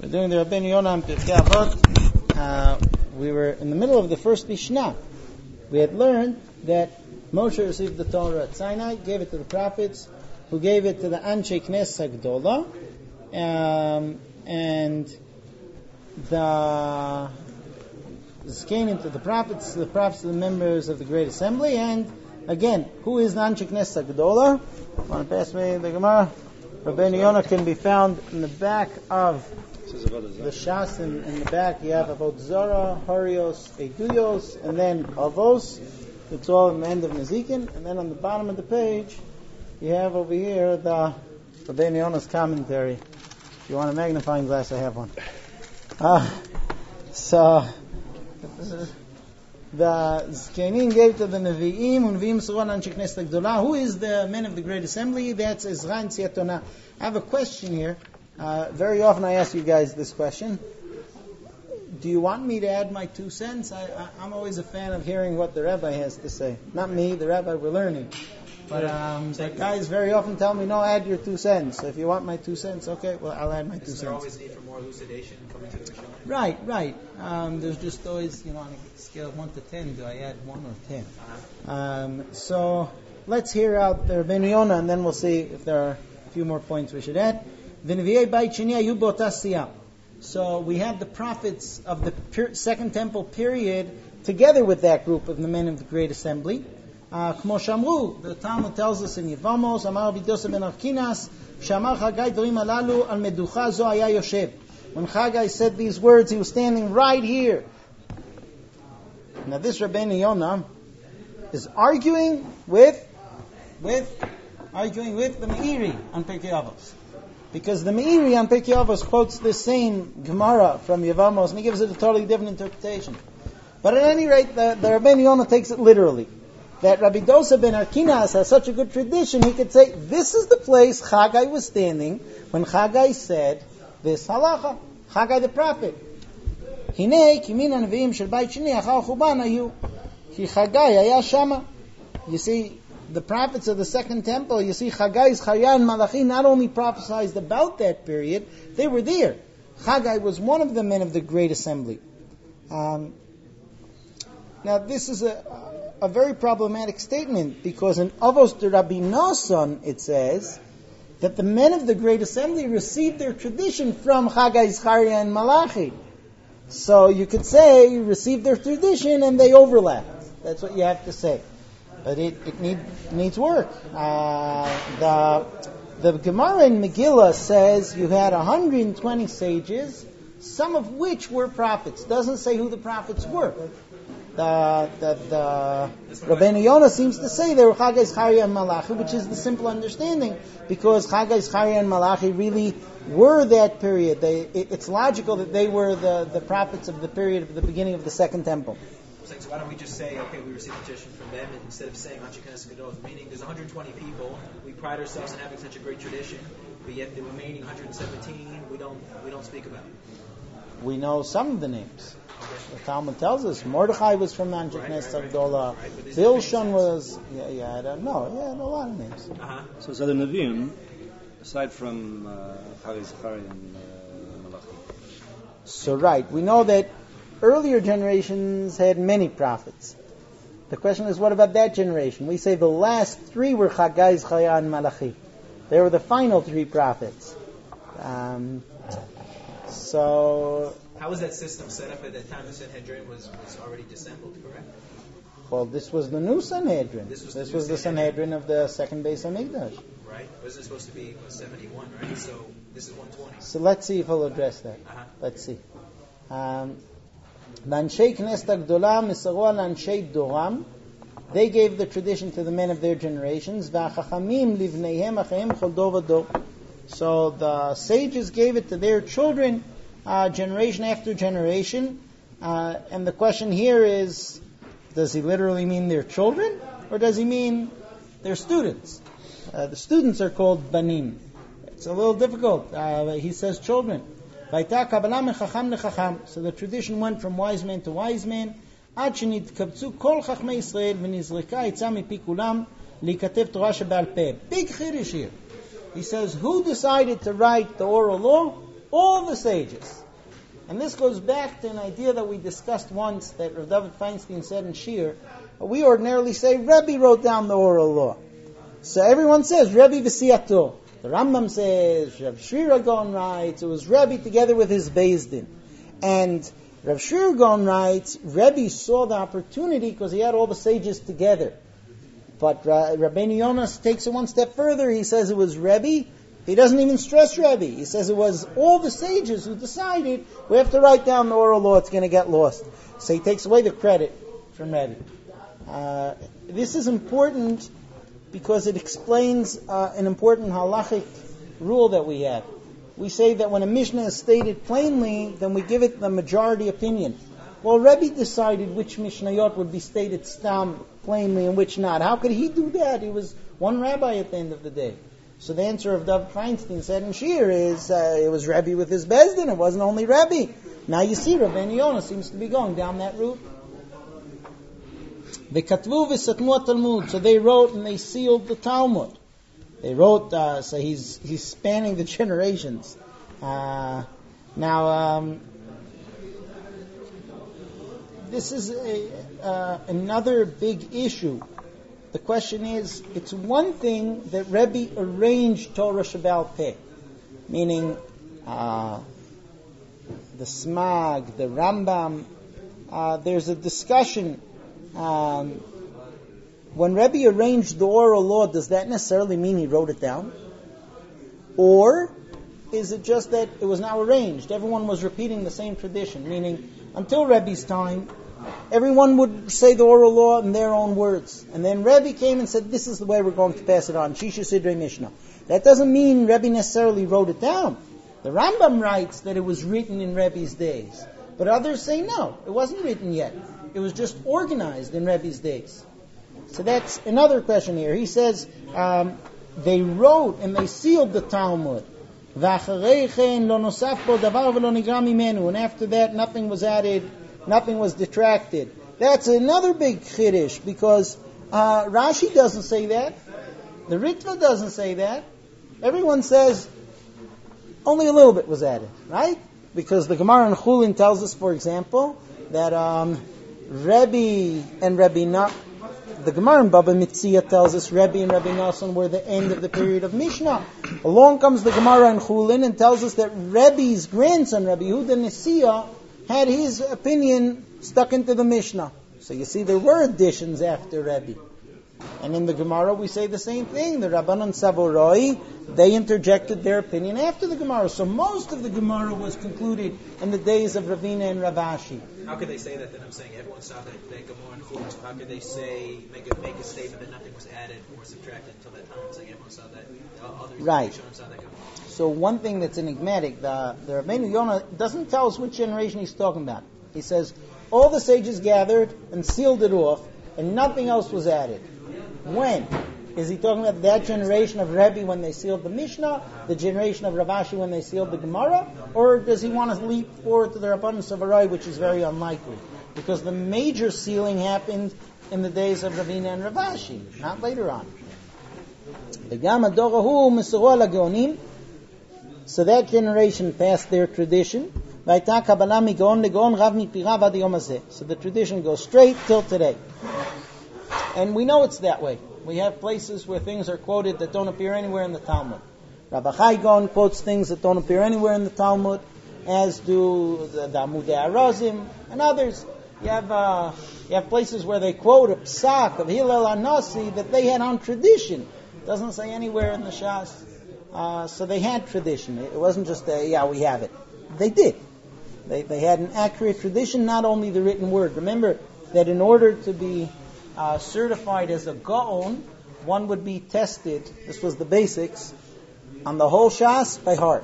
We're doing the Rabbeinu Yonah on Pirkei Avot. We were in the middle of the first Mishnah. We had learned that Moshe received the Torah at Sinai, gave it to the prophets, who gave it to the Anshe Knesset Gdola, and the Zkanim to the prophets to the members of the Great Assembly. And again, who is the Anshe Knesset Gdola? Want to pass me the Gemara? Rabbeinu Yonah can be found in the back of the Shas. In the back you have Avot Zara, Harios, Eduyos, and then Avos. It's all in the end of Nezikin. And then on the bottom of the page you have over here the Rabbeinu Yonah's commentary. If you want a magnifying glass, I have one. So the Zkanim gave to the Nevi'im, Nevi'im Suran Anshe Knesset Gdola. Who is the men of the Great Assembly? That's Ezra and Tziatonah. I have a question here. Very often I ask you guys this question. Do you want me to add my 2 cents? I'm always a fan of hearing what the rabbi has to say. Not me, the rabbi, we're learning. But the guys very often tell me, no, add your 2 cents. So if you want my 2 cents, okay, well, I'll add my 2 cents. Is there always need for more elucidation coming to the show? Right. There's just always, on a scale of 1 to 10, do I add 1 or 10? So let's hear out the Rabbeinu Yonah, and then we'll see if there are a few more points we should add. So we have the prophets of the Second Temple period together with that group of the men of the Great Assembly. Kmo Shamru, the Talmud tells us in Yevamos, Amar Bidosa ben Arkinas, Shamar Chagai Drim Alalu al Meducha Zo Haya Yoshev. When Chagai said these words, he was standing right here. Now this Rabbeinu Yonah is arguing with the Meiri on Pirkei Avos. Because the Meiri on Pirkei Avos quotes the same Gemara from Yevamos, and he gives it a totally different interpretation. But at any rate, the Rabbeinu Yonah takes it literally. That Rabbi Dosa ben Arkinas has such a good tradition, he could say, this is the place Chagai was standing when Chagai said this halacha. Chagai the prophet. Hinei kimin hanviim shel bayit sheni achar chuban hayu. Ki Chagai haya shama. You see, the prophets of the Second Temple, you see, Chagai's Chaya and Malachi not only prophesied about that period, they were there. Chagai was one of the men of the Great Assembly. Now, this is a very problematic statement, because in Avos de Rabbi Nosson it says that the men of the Great Assembly received their tradition from Chagai's Chaya and Malachi. So you could say received their tradition and they overlapped. That's what you have to say. But it needs work. The Gemara in Megillah says you had 120 sages, some of which were prophets. Doesn't say who the prophets were. The Rabbeinu Yonah seems to say they were Chagai's Chaya and Malachi, which is the simple understanding, because Chagai's Chaya and Malachi really were that period. It's logical that they were the prophets of the period of the beginning of the Second Temple. So why don't we just say, okay, we received a tradition from them, and instead of saying Anshe Knesset Gdola, meaning there's 120 people, we pride ourselves in having such a great tradition, but yet the remaining 117 we don't speak about. We know some of the names. The Talmud tells us Mordechai was from Anshe Knesset Gdola. Bilshan was, I don't know. Yeah, a lot of names. So the Nevi'im, aside from Chagai, Zachariah, and Malachi. So right, we know that earlier generations had many prophets. The question is, what about that generation? We say the last 3 were Chagai, Chaya, and Malachi. They were the final 3 prophets. So how was that system set up at that time? The Sanhedrin was already dissembled, correct? Well, this was the new Sanhedrin. This was the Sanhedrin of the second Beis Hamikdash. Right. Wasn't it supposed to be 71, right? So this is 120. So let's see if he'll address that. Let's see. L'Anshei Knesset Gdola misaru al Anshei Doram. They gave the tradition to the men of their generations. V'achachamim livneihem acheim chol dor v'dor. So the sages gave it to their children, generation after generation. And the question here is, does he literally mean their children, or does he mean their students? The students are called banim. It's a little difficult. He says children. So the tradition went from wise man to wise man. Big chiddush here. He says, who decided to write the oral law? All the sages. And this goes back to an idea that we discussed once that Rav David Feinstein said in Shir. We ordinarily say Rebbe wrote down the oral law. So everyone says Rebbe v'siyato. The Rambam says Rav Shira Gaon writes it was Rebbe together with his Beis Din. And Rav Shira Gaon writes Rebbe saw the opportunity because he had all the sages together. But Rabbeinu Yonas takes it one step further. He says it was Rebbe. He doesn't even stress Rebbe. He says it was all the sages who decided we have to write down the oral law. It's going to get lost. So he takes away the credit from Rebbe. This is important because it explains an important halachic rule that we have. We say that when a Mishnah is stated plainly, then we give it the majority opinion. Well, Rebbe decided which Mishnayot would be stated stam plainly and which not. How could he do that? He was one rabbi at the end of the day. So the answer of David Feinstein said in Shir is it was Rebbe with his Beis Din. It wasn't only Rebbe. Now you see, Rabbeinu Yonah seems to be going down that route. They katvu v'satmu Talmud. So they wrote and they sealed the Talmud. They wrote. So he's spanning the generations. This is another big issue. The question is, it's one thing that Rebbe arranged Torah Shebaal Peh, meaning the Smag, the Rambam. There's a discussion. When Rebbe arranged the oral law, does that necessarily mean he wrote it down? Or is it just that it was now arranged? Everyone was repeating the same tradition, meaning until Rebbe's time, everyone would say the oral law in their own words. And then Rebbe came and said, this is the way we're going to pass it on. Shisha Sidrei Mishnah. That doesn't mean Rebbe necessarily wrote it down. The Rambam writes that it was written in Rebbe's days. But others say no, it wasn't written yet. It was just organized in Rebbe's days. So that's another question here. He says, they wrote and they sealed the Talmud. And after that, nothing was added, nothing was detracted. That's another big chiddush, because Rashi doesn't say that. The Ritva doesn't say that. Everyone says only a little bit was added, right? Because the Gemara in Chulin tells us, for example, that Rebbe and the Gemara in Baba Metzia tells us Rebbe and Rebbe Nassan were the end of the period of Mishnah. Along comes the Gemara in Chulin and tells us that Rebbe's grandson, Rebbe Yehuda Nesiya, had his opinion stuck into the Mishnah. So you see, there were additions after Rebbe. And in the Gemara we say the same thing. The Rabbanon Savoroi, they interjected their opinion after the Gemara. So most of the Gemara was concluded in the days of Ravina and Rav Ashi. How could they say that then? I'm saying everyone saw that Gemara and Chulin. How could they say, make a statement that nothing was added or subtracted until that time? I'm saying everyone saw that. Others right. Saw that Gemara. So one thing that's enigmatic, the Rabbeinu Yonah doesn't tell us which generation he's talking about. He says, all the sages gathered and sealed it off, and nothing else was added. When? Is he talking about that generation of Rebbe when they sealed the Mishnah, the generation of Rav Ashi when they sealed the Gemara, or does he want to leap forward to the Rabbanon Savaroi, which is very unlikely? Because the major sealing happened in the days of Ravina and Rav Ashi, not later on. So that generation passed their tradition. So the tradition goes straight till today. And we know it's that way. We have places where things are quoted that don't appear anywhere in the Talmud. Rabbi Chai Gaon quotes things that don't appear anywhere in the Talmud, as do the Amudei Arazim and others. You have places where they quote a psak of Hillel HaNasi that they had on tradition. It doesn't say anywhere in the Shas. So they had tradition. It wasn't just we have it. They did. They had an accurate tradition, not only the written word. Remember that in order to be certified as a Gaon, one would be tested, this was the basics, on the whole Shas by heart.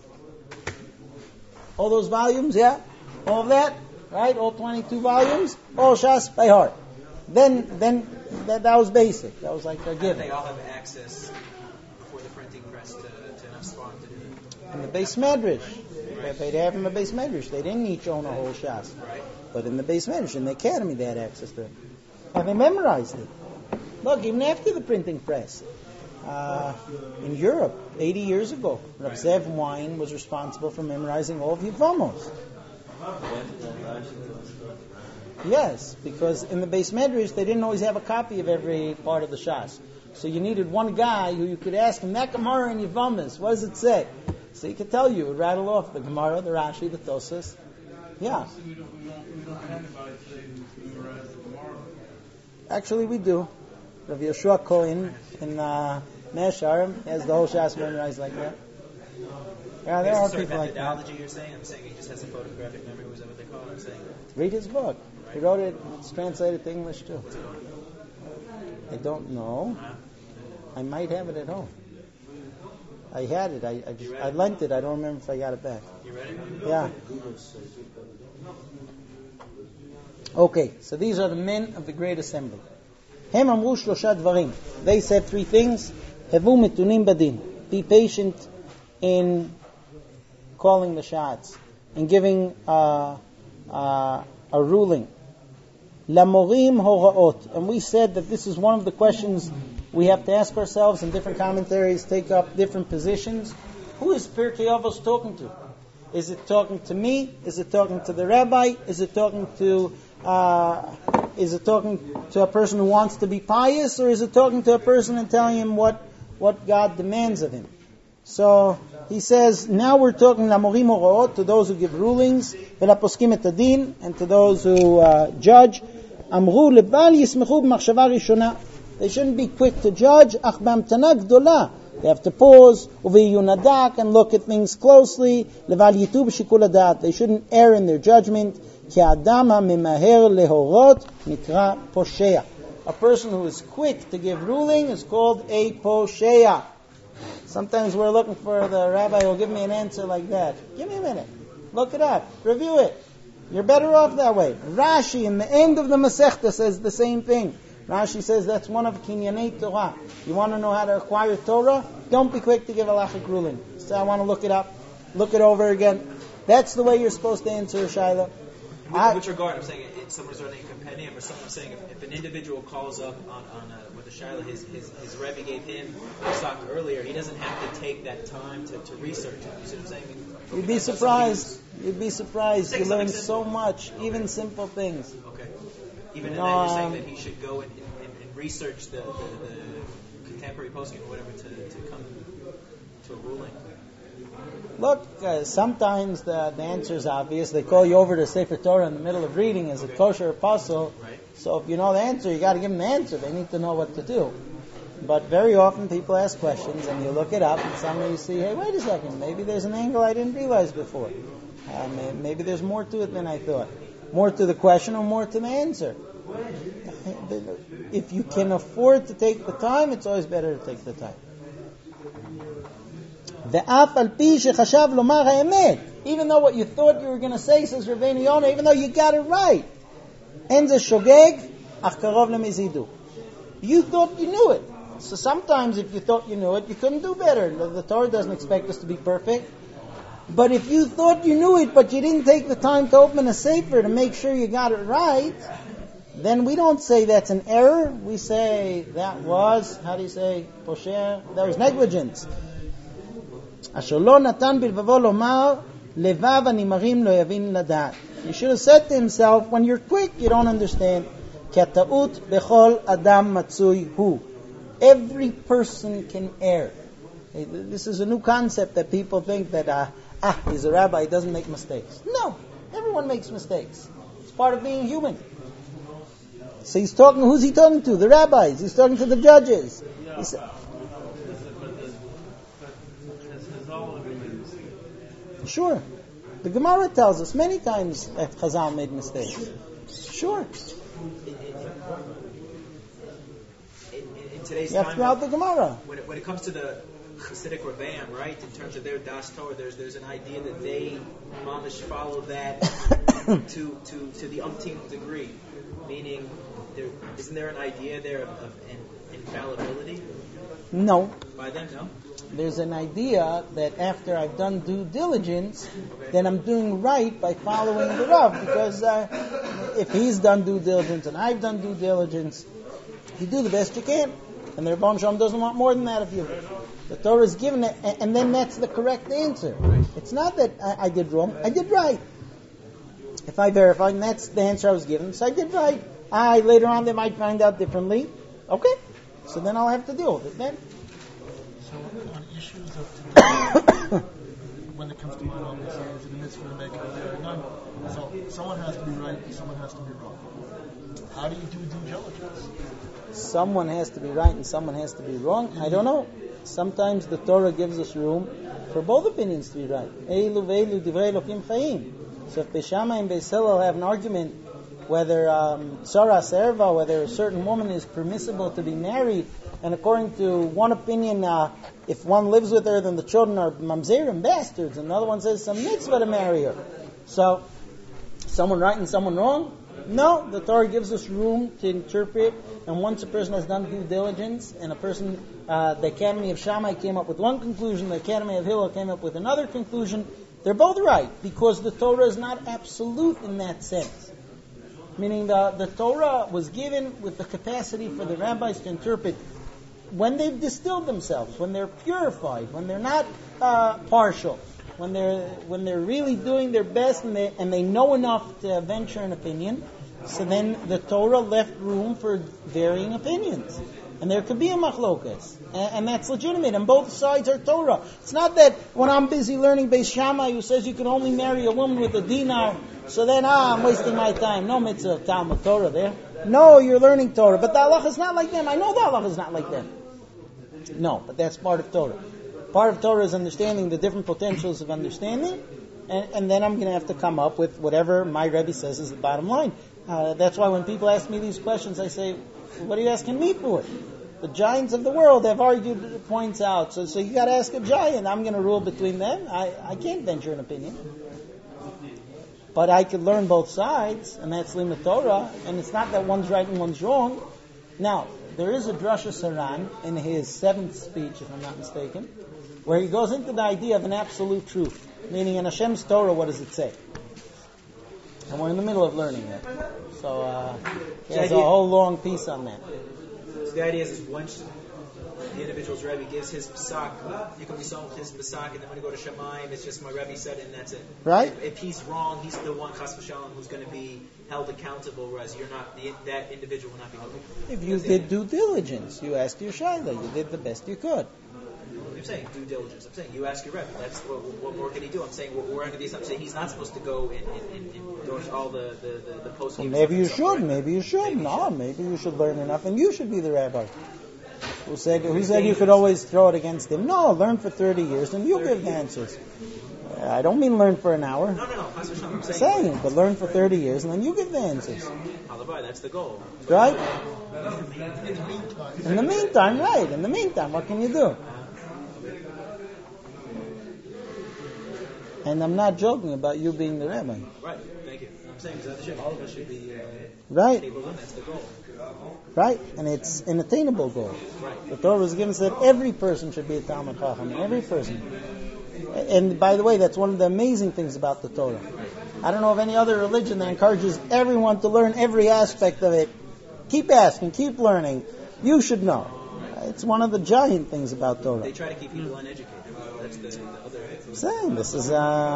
All those volumes, all of that, right? All 22 volumes, all Shas by heart. Then that was basic. That was like a given. They all have access before the printing press to enough spawn to do it. In the Beis Medrash. They'd have in the Beis Medrash. They didn't each own a whole Shas. Right. But in the Beis Medrash, in the academy, they had access to it. And they memorized it. Look, even after the printing press, in Europe 80 years ago. Rav Zev Wein was responsible for memorizing all of Yevamos. Yes, because in the Beis Medrash they didn't always have a copy of every part of the Shas. So you needed one guy who you could ask him, that Gemara in Yevamos, what does it say? So he could tell you, would rattle off the Gemara, the Rashi, the Tosas. Yeah. We don't have anybody today who memorizes the Gemara. Actually, we do. Rav Yeshua Cohen in Mesharim has the whole Shas memorized like that. Yeah, there are people like that. Methodology you're saying? I'm saying he just has a photographic memory. Was that what they call it? I'm saying. Read his book. He wrote it. It's translated to English too. I don't know. I might have it at home. I had it. I lent it. I don't remember if I got it back. You ready? Yeah. Okay, so these are the men of the Great Assembly. Hem amru shlosha dvarim. They said three things. Hevu mitunim badin. Be patient in calling the shots, in giving a ruling. Lamorim horaot. And we said that this is one of the questions we have to ask ourselves, and different commentaries take up different positions. Who is Pirkei Avos talking to? Is it talking to me? Is it talking to the rabbi? Is it talking to a person who wants to be pious, or is it talking to a person and telling him what God demands of him? So he says, now we're talking lamorim horaot, to those who give rulings, velaposkim et adin, and to those who judge. Amru lebal yismechu b'machshava rishona. They shouldn't be quick to judge. Ach b'amtana gdola. They have to pause, uviyunadak, and look at things closely. Leval yitu b'shikul hadat. They shouldn't err in their judgment. Ki adam ha'memaher lehorot nikra posheya. A person who is quick to give ruling is called a posheya. Sometimes we're looking for the rabbi who will give me an answer like that. Give me a minute. Look it up. Review it. You're better off that way. Rashi, in the end of the Masechta, says the same thing. Rashi says that's one of Kinyanei Torah. You want to know how to acquire Torah? Don't be quick to give halachic ruling. Say, I want to look it up. Look it over again. That's the way you're supposed to answer a Shaila. In which regard, I'm saying in someone's running a compendium, or someone saying if an individual calls up on what the Shaila his Rebbe gave him earlier, he doesn't have to take that time to research it. You see what I'm saying? You'd be surprised. You'd be surprised. You learn so much, even simple things. Okay. Even in that, you're saying that he should go and research the contemporary posting or whatever to come to a ruling. Look, sometimes the answer is obvious. They call you over to Sefer Torah in the middle of reading as a kosher apostle. Right. So if you know the answer, you got to give them the answer. They need to know what to do. But very often people ask questions and you look it up and suddenly you see, hey, wait a second, maybe there's an angle I didn't realize before. Maybe there's more to it than I thought. More to the question or more to the answer. If you can afford to take the time, it's always better to take the time. Even though what you thought you were going to say, says Rabbeinu Yonah, even though you got it right. You thought you knew it. So sometimes if you thought you knew it, you couldn't do better. The Torah doesn't expect us to be perfect. But if you thought you knew it, but you didn't take the time to open a sefer to make sure you got it right, then we don't say that's an error. We say that was, how do you say, posher? That was negligence. Asher lo natan bilvavo lomar, levav animarim lo yavin ladat. He should have said to himself, when you're quick, you don't understand. Ki ta'ut bechol adam matzui hu. Every person can err. This is a new concept that people think that, he's a rabbi, he doesn't make mistakes. No, everyone makes mistakes. It's part of being human. So he's talking, who's he talking to? The rabbis. He's talking to the judges. He said, sure. The Gemara tells us many times that Chazal made mistakes. Sure. In today's you have time, throughout the Gemara. When it comes to the Hasidic Rebbeim, right, in terms of their Das Torah, there's an idea that they mamish follow that to the umpteenth degree. Meaning, isn't there an idea there of infallibility? No. By them, no? There's an idea that after I've done due diligence, then I'm doing right by following the Rav. Because if he's done due diligence and I've done due diligence, you do the best you can. And the Rebbeinu Shalom doesn't want more than that of you. The Torah is given it, and then that's the correct answer. It's not that I did wrong, I did right. If I verified, and that's the answer I was given, so I did right. Later on they might find out differently. Okay, so then I'll have to deal with it then. So on issues of today, when it comes to Muhammad, is it a mitzvah to make it none? So someone has to be right and someone has to be wrong. How do you do due diligence? Someone has to be right and someone has to be wrong. I don't know. Sometimes the Torah gives us room for both opinions to be right. Eilu veilu divrei Elokim chayim. So if Beis Shammai and Beis Hillel have an argument whether Tzara Serva, whether a certain woman is permissible to be married, and according to one opinion, if one lives with her, then the children are mamzerim, bastards. Another one says some mitzvah to marry her. So, someone right and someone wrong? No, the Torah gives us room to interpret, and once a person has done due diligence, and a person, the Academy of Shammai came up with one conclusion, the Academy of Hillel came up with another conclusion, they're both right, because the Torah is not absolute in that sense. Meaning the Torah was given with the capacity for the rabbis to interpret when they've distilled themselves, when they're purified, when they're not partial, when they're really doing their best and they know enough to venture an opinion. So then the Torah left room for varying opinions. And there could be a machlokas. And that's legitimate. And both sides are Torah. It's not that when I'm busy learning Beis Shammai who says you can only marry a woman with a dinar, so then I'm wasting my time. No mitzvah of Talmud Torah there. No, you're learning Torah. But the halacha is not like them. I know the halacha is not like them. No, but that's part of Torah. Part of Torah is understanding the different potentials of understanding. And then I'm going to have to come up with whatever my Rebbe says is the bottom line. That's why when people ask me these questions, I say, what are you asking me for? The giants of the world have argued points out. So you got to ask a giant. I'm going to rule between them. I can't venture an opinion. But I could learn both sides, and that's Limud Torah. And it's not that one's right and one's wrong. Now, there is a Drasha Saran in his 7th speech, if I'm not mistaken, where he goes into the idea of an absolute truth. Meaning in Hashem's Torah, what does it say? And we're in the middle of learning that. So he has a whole long piece on that. So the idea is once the individual's Rebbe gives his Pesach, you can be sold with his Pesach, and then when you go to Shamayim, it's just my Rebbe said it, and that's it. Right? If he's wrong, he's the one, Chas v'Shalom, who's going to be held accountable, whereas you're not. That individual will not be held accountable. If you did due diligence, you asked your Shaila, you did the best you could. I'm saying due diligence. I'm saying you ask your Rebbe. That's what more can he do? I'm saying we're under the assumption he's not supposed to go and go to all the post games. Maybe you should. Maybe you should. Maybe you should learn enough, and you should be the rabbi. Who said you could always throw it against him? No, learn for 30 years, and you give the answers. I don't mean learn for an hour. No. I'm saying, but learn for 30 years, and then you give the answers. Halabai, that's the goal. Right? In the meantime, right. In the meantime, what can you do? And I'm not joking about you being the rabbi. Right, thank you. I'm saying that all of us should be right. That's the goal. Right, and it's an attainable goal. Right. The Torah was given that every person should be a Talmud Chacham. Every person. And by the way, that's one of the amazing things about the Torah. I don't know of any other religion that encourages everyone to learn every aspect of it. Keep asking, keep learning. You should know. It's one of the giant things about Torah. They try to keep people uneducated. That's the other. I'm saying this is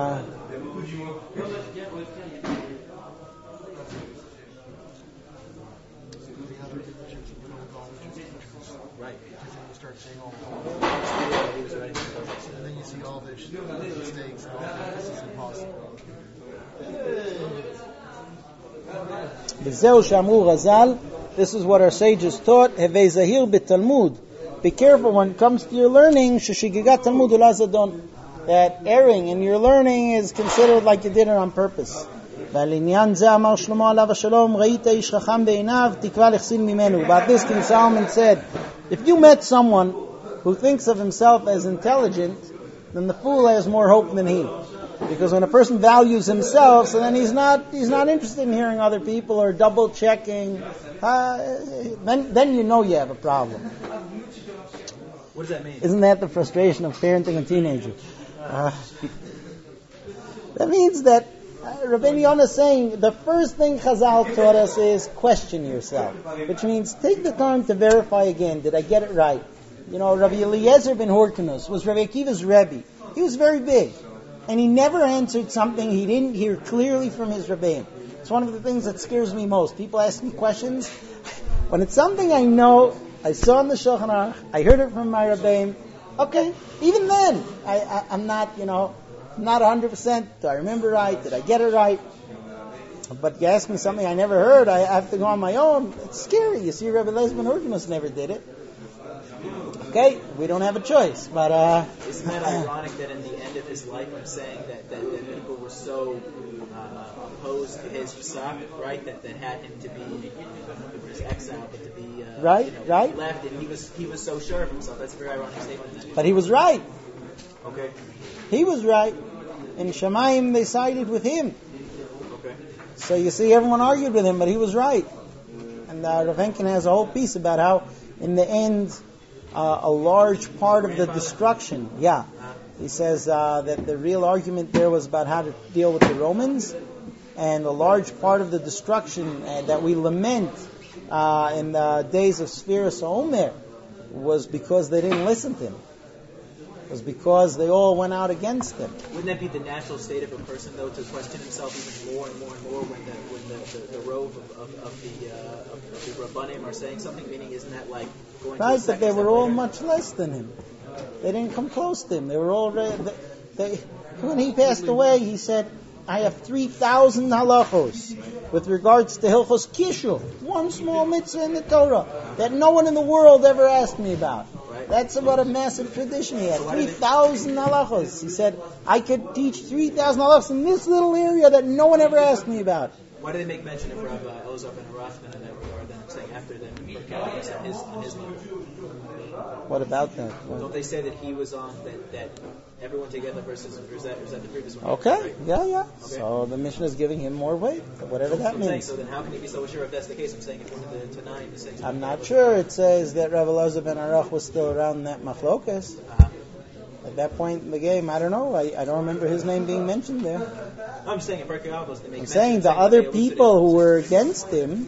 right. Because then you start saying all the and then you see all the mistakes and all that. This is impossible. B'zeu shamru Razal. This is what our sages taught. Hevei zahir b'talmud. Be careful when it comes to your learning. Sheshigigat talmud ulazadon. That erring in your learning is considered like you did it on purpose. About this King Solomon said, if you met someone who thinks of himself as intelligent, then the fool has more hope than he. Because when a person values himself, so then he's not interested in hearing other people or double checking. Then you know you have a problem. What does that mean? Isn't that the frustration of parenting a teenager? That means that Rabbeinu Yonah is saying the first thing Chazal taught us is question yourself, which means take the time to verify again. Did I get it right? You know, Rabbi Eliezer ben Horkanus was Rabbi Akiva's Rebbe. He was very big, and he never answered something he didn't hear clearly from his Rebbeim. It's one of the things that scares me most. People ask me questions. When it's something I know, I saw in the Shulchan Aruch, I heard it from my Rebbeim, okay, even then, I'm not, not 100%. Do I remember right? Did I get it right? But you ask me something I never heard, I have to go on my own. It's scary. You see, Rabbi Eliezer ben Horkanus never did it. Okay, we don't have a choice. But isn't that ironic that in the end of his life, I'm saying that people were so opposed to his psak, right? That had him to be his exile, but to be right. left, and he was so sure of himself. That's a very ironic statement. But he was right. Okay. He was right. In Shamayim, they sided with him. Okay. So you see, everyone argued with him, but he was right. And Rav Henkin has a whole piece about how, in the end, a large part of the destruction, he says that the real argument there was about how to deal with the Romans, and a large part of the destruction that we lament in the days of Sfiras Omer was because they didn't listen to him. It was because they all went out against him. Wouldn't that be the natural state of a person, though, to question himself even more and more and more when the rove of the Rabbanim are saying something? Meaning, isn't that like going to a but they were step all later? much less than him. They didn't come close to him. They were all when he passed away, he said, I have 3,000 halachos with regards to Hilchos Kishul, one small mitzvah in the Torah that no one in the world ever asked me about. Right. That's what a massive tradition he had. 3,000 halachos. He said, I could teach 3,000 halachos in this little area that no one ever asked me about. Why do they make mention of Rabbi Elazar ben Arachman in that regard? Then I'm saying after them, on his level. What about that? Don't they say that he was on that everyone together versus, or is that the previous one? Okay, Right? yeah. Okay. So the Mishnah is giving him more weight, whatever that I'm saying, means. so then how can you be so sure if that's the case? I'm saying if one of the Tanaim is saying I'm not sure. It says that Rabbi Elazar ben Arach was still around in that machlokas. At that point in the game, I don't know. I don't remember his name being mentioned there. I'm saying in Perkei Avos they make I'm saying the other people who were against him,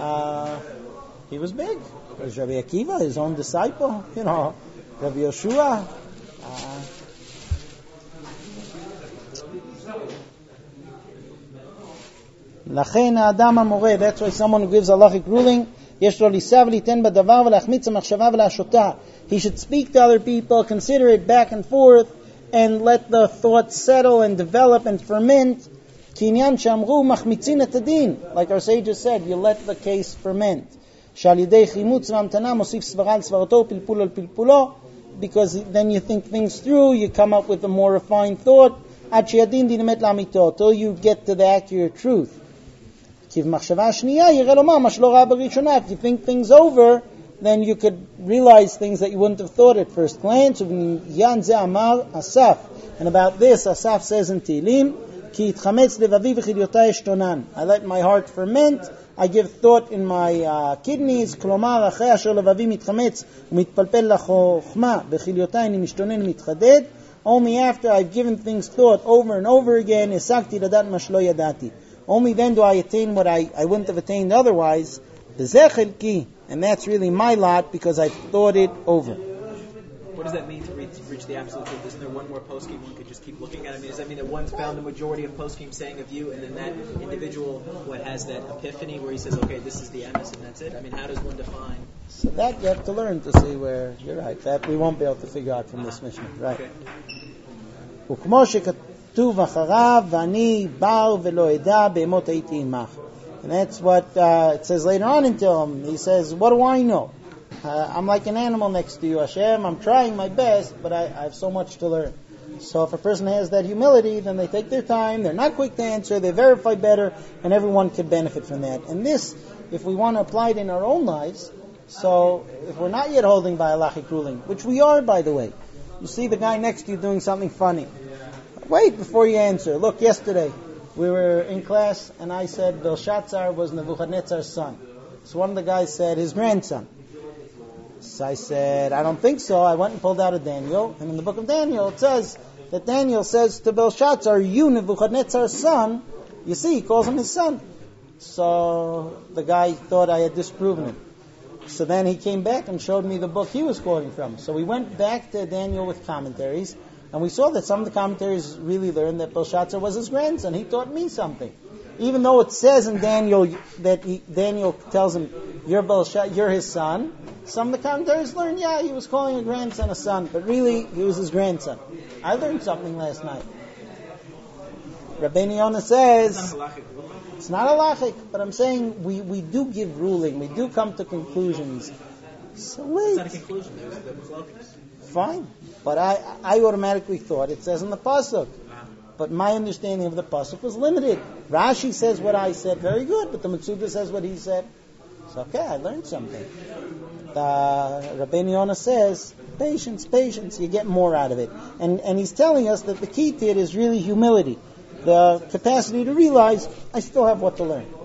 he was big. It was Rabbi Akiva, his own disciple, Rabbi Yoshua. לכן האדם המורה, that's why someone who gives halachic ruling, יש לו לישא וליתן בדבר ולהחמיץ המחשבה ולהשותה. He should speak to other people, consider it back and forth, and let the thoughts settle and develop and ferment. כי עניין שאמרו מחמיצין את הדין. Like our sages said, you let the case ferment. שעל ידי חימוץ והמתנה מוסיף סברה על סברתו ופלפול על פלפולו, because then you think things through, you come up with a more refined thought, עד שידין דין אמת לאמיתו, till you get to the accurate truth. כי במחשבה השנייה יראה לומר מה שלא ראה בראשונה. If you think things over, then you could realize things that you wouldn't have thought at first glance. ובעניין זה אמר אסף, and about this Asaf says in Tehillim, כי יתחמץ לבבי וכליותי אשתונן. I let my heart ferment, I give thought in my kidneys, כלומר אחרי אשר לבבי מתחמץ ומתפלפל לחוכמה וכליותי אני משתונן ומתחדד, only after I've given things thought over and over again, השגתי לדעת מה שלא ידעתי. Only then do I attain what I wouldn't have attained otherwise. וזה חלקי, and that's really my lot because I've thought it over. What does that mean to reach the absolute truth? Isn't there one more poskim one could just keep looking at? I mean, does that mean that one's found the majority of poskim saying of you, and then that individual has that epiphany where he says, okay, this is the emes, and that's it? I mean, how does one define? So that you have to learn to see where you're right. That we won't be able to figure out from this mission. Right. וכמו שכתוב אחריו, ואני בר ולא אדע, בהמות הייתי עמך. And that's what it says later on in Tehillim. He says, what do I know? I'm like an animal next to you, Hashem. I'm trying my best, but I have so much to learn. So if a person has that humility, then they take their time, they're not quick to answer, they verify better, and everyone can benefit from that. And this, if we want to apply it in our own lives, so if we're not yet holding by halachic ruling, which we are, by the way, you see the guy next to you doing something funny. Wait before you answer. Look, yesterday we were in class, and I said Belshazzar was Nebuchadnezzar's son. So one of the guys said his grandson. So I said, I don't think so. I went and pulled out a Daniel, and in the book of Daniel it says that Daniel says to Belshazzar, you, Nebuchadnezzar's son, You see, he calls him his son. So the guy thought I had disproven it. So then he came back and showed me the book he was quoting from. So we went back to Daniel with commentaries, and we saw that some of the commentaries really learned that Belshazzar was his grandson. He taught me something. Even though it says in Daniel that Daniel tells him, you're his son, some of the commentaries learned, he was calling a grandson a son, but really he was his grandson. I learned something last night. Rabbeinu Yonah says, it's not halachic, but I'm saying we do give ruling, we do come to conclusions. So wait. It's not a conclusion, there's the cloakings. Fine, but I automatically thought it says in the pasuk. But my understanding of the pasuk was limited. Rashi says what I said, very good, but the Metzuda says what he said. So okay, I learned something. Rabbeinu Yonah says, patience, you get more out of it. And he's telling us that the key to it is really humility. The capacity to realize I still have what to learn.